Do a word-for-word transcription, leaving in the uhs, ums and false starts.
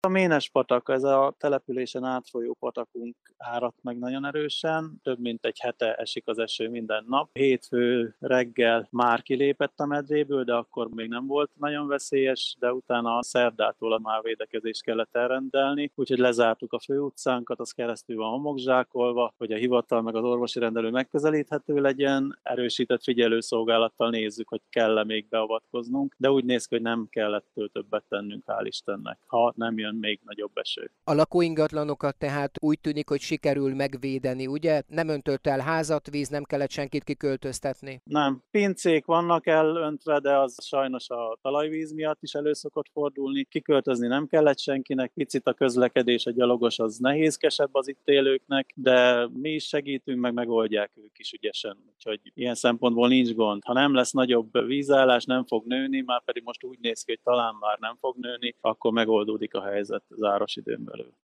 A Ménes patak, ez a településen átfolyó patakunk áradt meg nagyon erősen, több mint egy hete esik az eső minden nap. Hétfő reggel már kilépett a medréből, de akkor még nem volt nagyon veszélyes, de utána a szerdától már védekezést kellett elrendelni, úgyhogy lezártuk a főutcánkat, az keresztül van homokzsákolva, hogy a hivatal meg az orvosi rendelő megközelíthető legyen. Erősített figyelőszolgálattal nézzük, hogy kell-e még beavatkoznunk, de úgy néz ki, hogy nem kellett többet tennünk, hál' Istennek, ha nem jön még nagyobb eső. A lakóingatlanokat tehát úgy tűnik, hogy sikerül megvédeni, ugye? Nem öntött el házat víz, nem kellett senkit kiköltöztetni. Nem, pincék vannak elöntve, de az sajnos a talajvíz miatt is elő szokott fordulni. Kiköltözni nem kellett senkinek, picit a közlekedés, a gyalogos az nehézkesebb az itt élőknek, de mi is segítünk, meg megoldják ők is ügyesen. Úgyhogy ilyen szempontból nincs gond. Ha nem lesz nagyobb vízállás, nem fog nőni, már pedig most úgy néz ki, hogy talán már nem fog nőni, akkor megoldódik a helyzet záros időn belül.